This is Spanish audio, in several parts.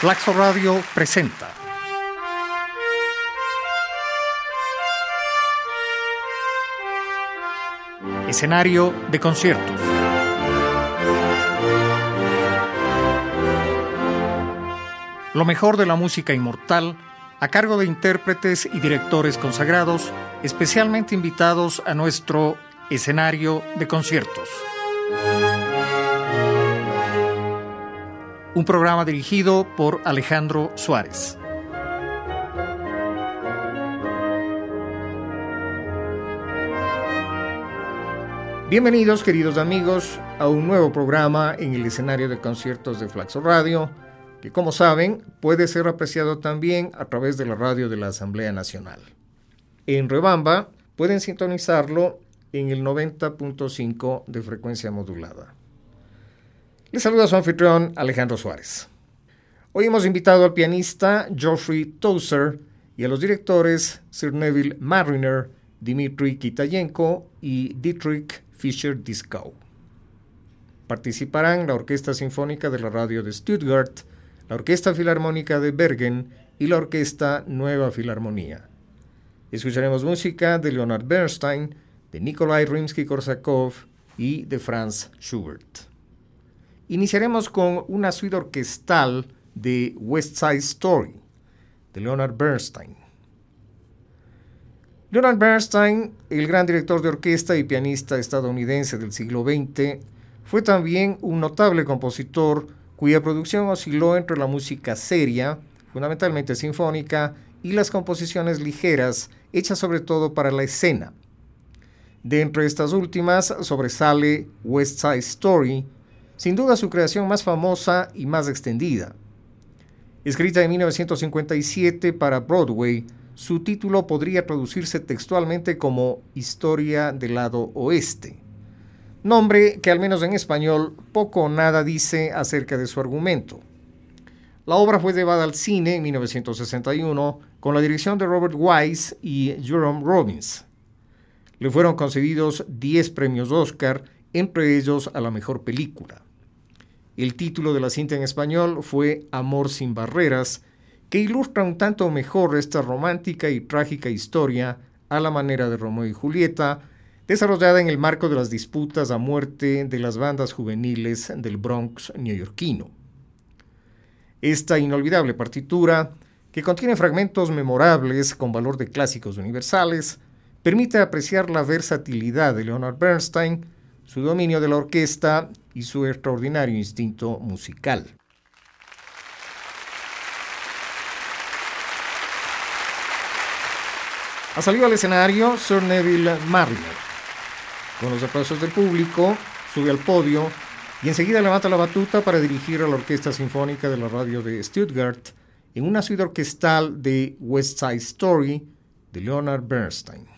Flaxo Radio presenta Escenario de conciertos. Lo mejor de la música inmortal a cargo de intérpretes y directores consagrados, especialmente invitados a nuestro escenario de conciertos. Un programa dirigido por Alejandro Suárez. Bienvenidos, queridos amigos, a un nuevo programa en el escenario de conciertos de Flaxo Radio, que, como saben, puede ser apreciado también a través de la radio de la Asamblea Nacional. En Riobamba pueden sintonizarlo en el 90.5 de frecuencia modulada. Les saluda su anfitrión Alejandro Suárez. Hoy hemos invitado al pianista Geoffrey Tozer y a los directores Sir Neville Marriner, Dmitry Kitayenko y Dietrich Fischer-Dieskau. Participarán la Orquesta Sinfónica de la Radio de Stuttgart, la Orquesta Filarmónica de Bergen y la Orquesta Nueva Filarmonía. Escucharemos música de Leonard Bernstein, de Nikolai Rimsky-Korsakov y de Franz Schubert. Iniciaremos con una suite orquestal de West Side Story, de Leonard Bernstein. Leonard Bernstein, el gran director de orquesta y pianista estadounidense del siglo XX, fue también un notable compositor cuya producción osciló entre la música seria, fundamentalmente sinfónica, y las composiciones ligeras, hechas sobre todo para la escena. De entre estas últimas sobresale West Side Story, sin duda su creación más famosa y más extendida. Escrita en 1957 para Broadway, su título podría traducirse textualmente como Historia del lado oeste, nombre que al menos en español poco o nada dice acerca de su argumento. La obra fue llevada al cine en 1961 con la dirección de Robert Wise y Jerome Robbins. Le fueron concedidos 10 premios Oscar, entre ellos a la mejor película. El título de la cinta en español fue Amor sin barreras, que ilustra un tanto mejor esta romántica y trágica historia a la manera de Romeo y Julieta, desarrollada en el marco de las disputas a muerte de las bandas juveniles del Bronx neoyorquino. Esta inolvidable partitura, que contiene fragmentos memorables con valor de clásicos universales, permite apreciar la versatilidad de Leonard Bernstein, su dominio de la orquesta y su extraordinario instinto musical. Ha salido al escenario Sir Neville Marriner. Con los aplausos del público, sube al podio y enseguida levanta la batuta para dirigir a la Orquesta Sinfónica de la Radio de Stuttgart en una suite orquestal de West Side Story de Leonard Bernstein.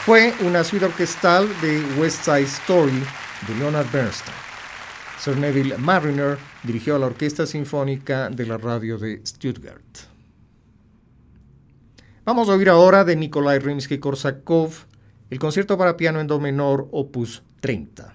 fue una suite orquestal de West Side Story de Leonard Bernstein. Sir Neville Marriner dirigió a la Orquesta Sinfónica de la Radio de Stuttgart. Vamos a oír ahora de Nikolai Rimsky-Korsakov el concierto para piano en do menor, opus 30.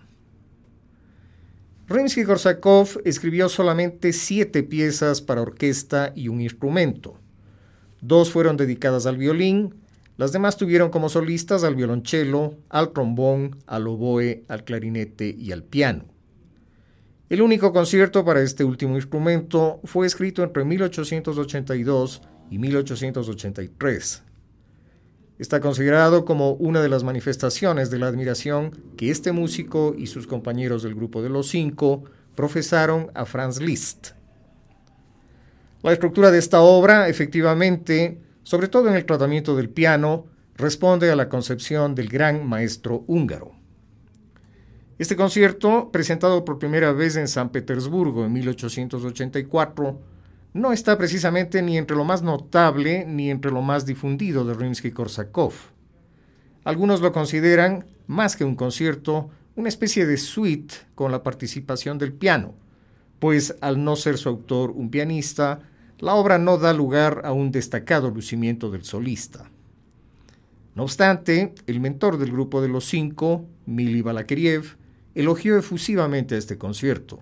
Rimsky-Korsakov escribió solamente 7 piezas para orquesta y un instrumento. 2 fueron dedicadas al violín, las demás tuvieron como solistas al violonchelo, al trombón, al oboe, al clarinete y al piano. El único concierto para este último instrumento fue escrito entre 1882 y 1883. Está considerado como una de las manifestaciones de la admiración que este músico y sus compañeros del grupo de los 5 profesaron a Franz Liszt. La estructura de esta obra, efectivamente, sobre todo en el tratamiento del piano, responde a la concepción del gran maestro húngaro. Este concierto, presentado por primera vez en San Petersburgo en 1884, no está precisamente ni entre lo más notable ni entre lo más difundido de Rimsky-Korsakov. Algunos lo consideran, más que un concierto, una especie de suite con la participación del piano, pues al no ser su autor un pianista, la obra no da lugar a un destacado lucimiento del solista. No obstante, el mentor del grupo de los 5, Mily Balakirev, elogió efusivamente a este concierto.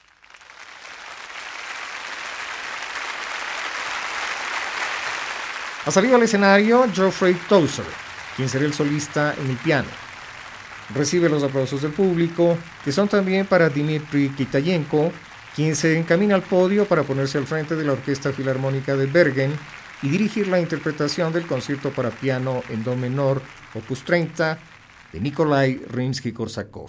Ha salido al escenario Geoffrey Towser, quien será el solista en el piano. Recibe los aplausos del público, que son también para Dmitry Kitayenko, quien se encamina al podio para ponerse al frente de la Orquesta Filarmónica de Bergen y dirigir la interpretación del concierto para piano en do menor, opus 30, de Nikolai Rimsky-Korsakov.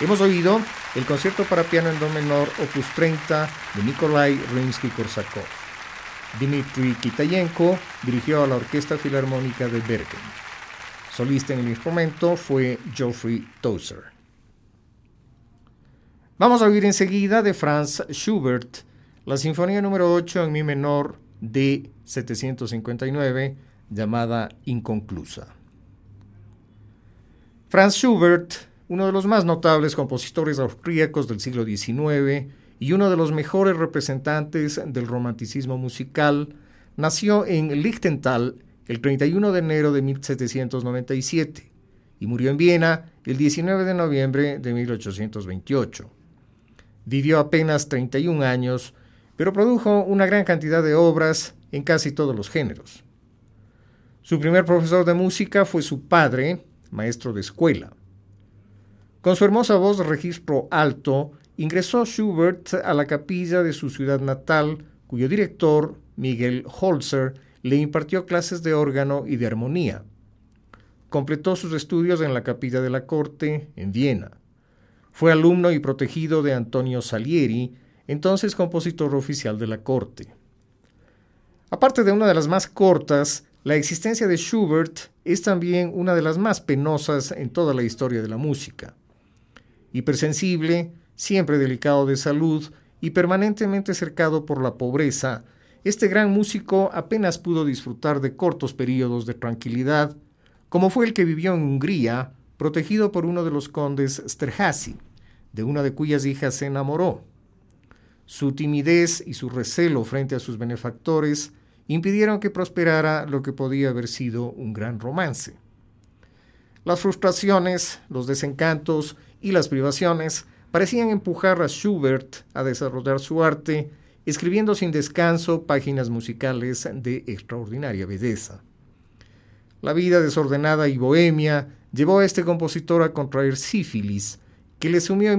Hemos oído el concierto para piano en do menor opus 30 de Nikolai Rimsky-Korsakov. Dmitri Kitayenko dirigió a la Orquesta Filarmónica de Bergen. Solista en el instrumento fue Geoffrey Tozer. Vamos a oír enseguida de Franz Schubert la Sinfonía número 8 en mi menor de 759, llamada Inconclusa. Franz Schubert, uno de los más notables compositores austríacos del siglo XIX y uno de los mejores representantes del romanticismo musical, nació en Lichtental el 31 de enero de 1797 y murió en Viena el 19 de noviembre de 1828. Vivió apenas 31 años, pero produjo una gran cantidad de obras en casi todos los géneros. Su primer profesor de música fue su padre, maestro de escuela. Con su hermosa voz de registro alto, ingresó Schubert a la capilla de su ciudad natal, cuyo director, Miguel Holzer, le impartió clases de órgano y de armonía. Completó sus estudios en la capilla de la corte, en Viena. Fue alumno y protegido de Antonio Salieri, entonces compositor oficial de la corte. Aparte de una de las más cortas, la existencia de Schubert es también una de las más penosas en toda la historia de la música. Hipersensible, siempre delicado de salud y permanentemente cercado por la pobreza, este gran músico apenas pudo disfrutar de cortos períodos de tranquilidad, como fue el que vivió en Hungría, protegido por uno de los condes Esterházy, de una de cuyas hijas se enamoró. Su timidez y su recelo frente a sus benefactores impidieron que prosperara lo que podía haber sido un gran romance. Las frustraciones, los desencantos y las privaciones parecían empujar a Schubert a desarrollar su arte, escribiendo sin descanso páginas musicales de extraordinaria belleza. La vida desordenada y bohemia llevó a este compositor a contraer sífilis, que le sumió en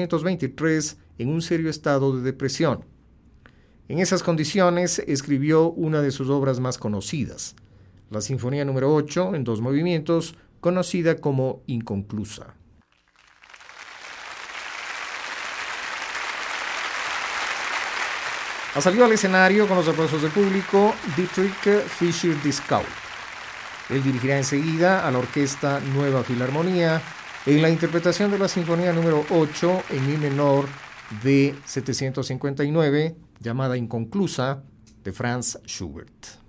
1823 en un serio estado de depresión. En esas condiciones escribió una de sus obras más conocidas, la Sinfonía número 8 en 2 movimientos, conocida como Inconclusa. Ha salido al escenario con los aplausos del público Dietrich Fischer-Dieskau. Él dirigirá enseguida a la Orquesta Nueva Filarmonía en la interpretación de la Sinfonía número 8 en mi menor de 759, llamada Inconclusa, de Franz Schubert.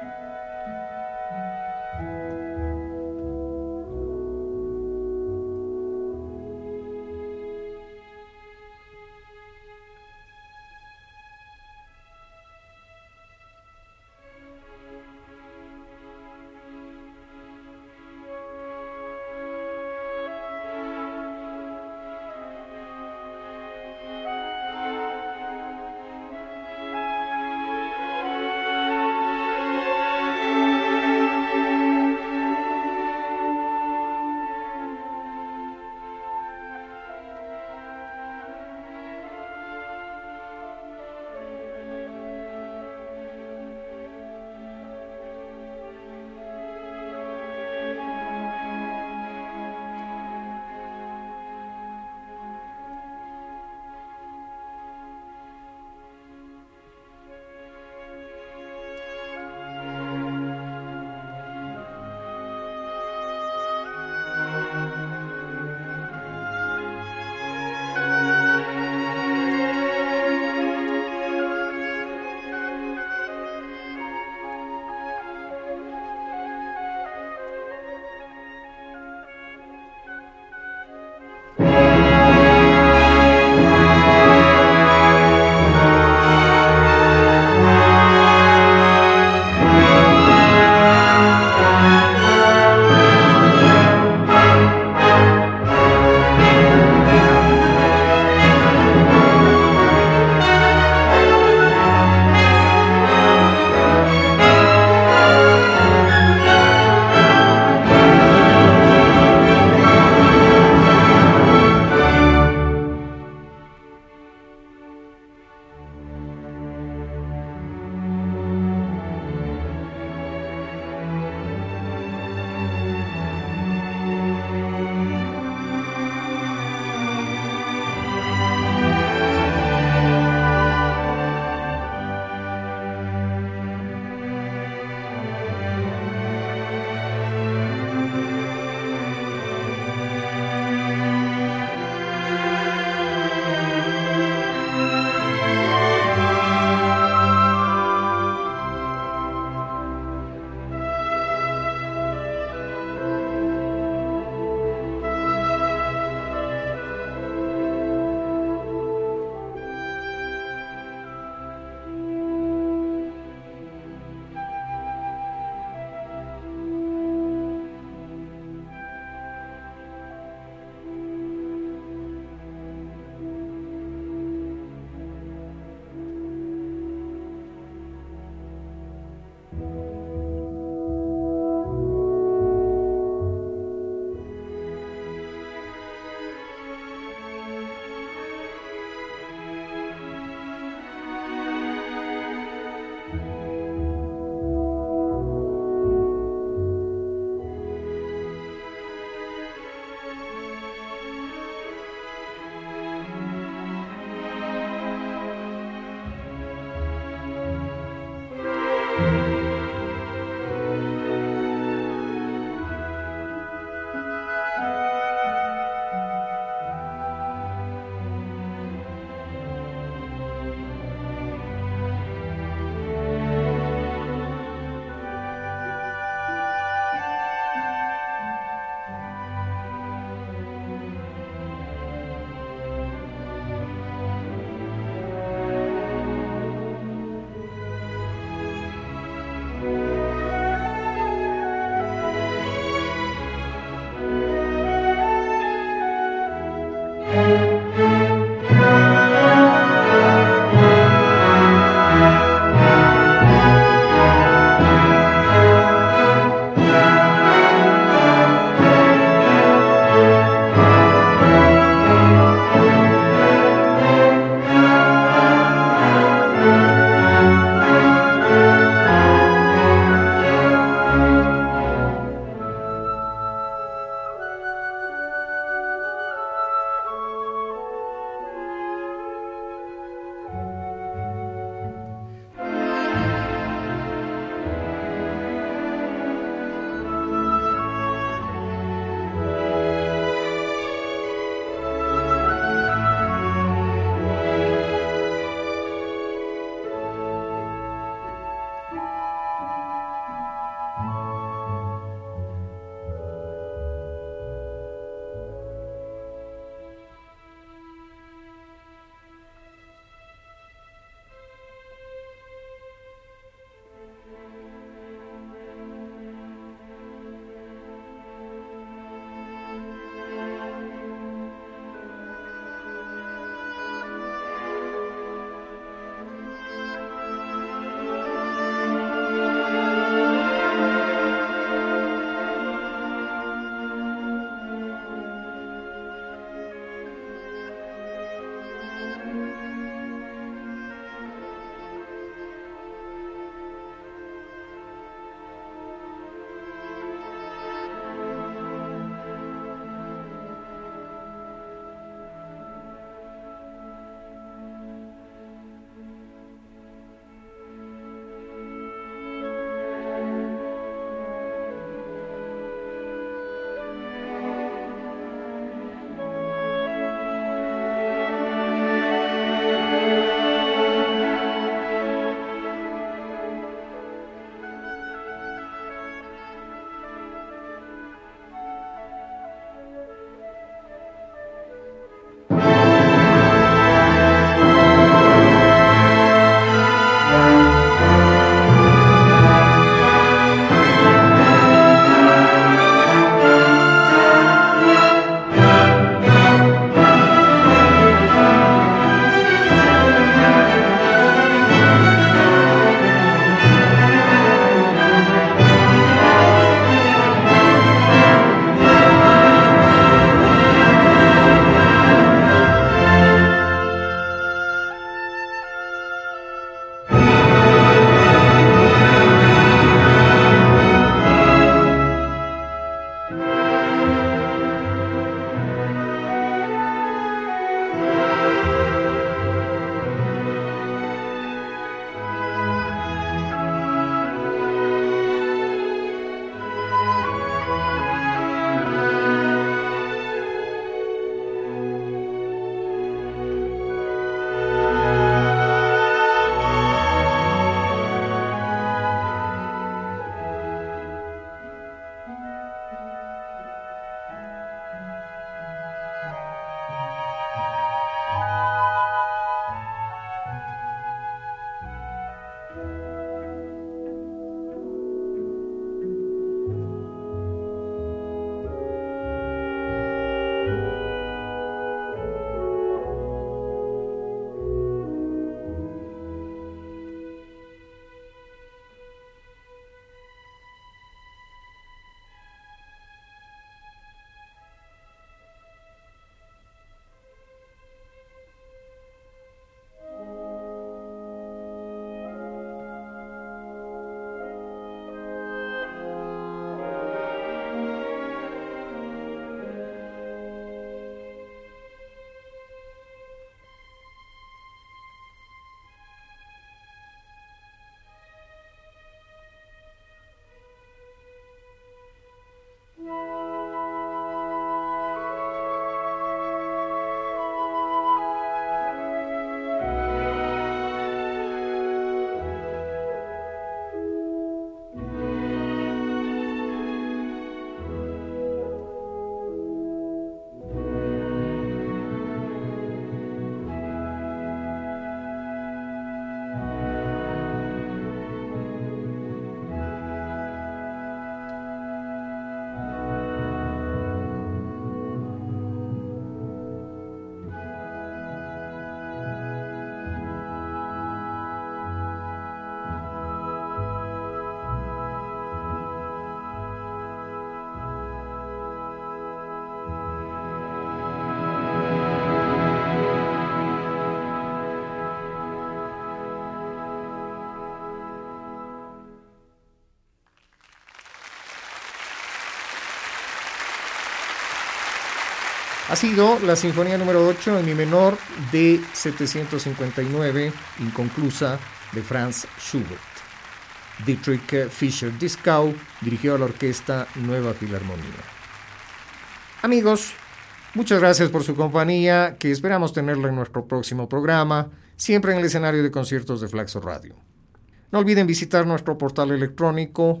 Ha sido la Sinfonía número 8 en mi menor de 759, inconclusa, de Franz Schubert. Dietrich Fischer-Dieskau dirigió a la orquesta Nueva Filarmonía. Amigos, muchas gracias por su compañía, que esperamos tenerla en nuestro próximo programa, siempre en el escenario de conciertos de Flaxo Radio. No olviden visitar nuestro portal electrónico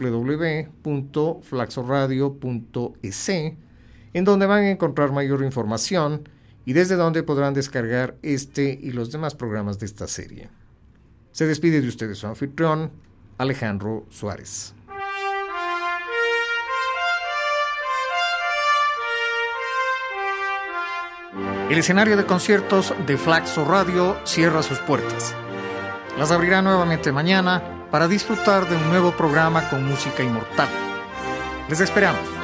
www.flaxoradio.es, en donde van a encontrar mayor información y desde donde podrán descargar este y los demás programas de esta serie. Se despide de ustedes su anfitrión, Alejandro Suárez. El escenario de conciertos de Flaxo Radio cierra sus puertas. Las abrirá nuevamente mañana para disfrutar de un nuevo programa con música inmortal. Les esperamos.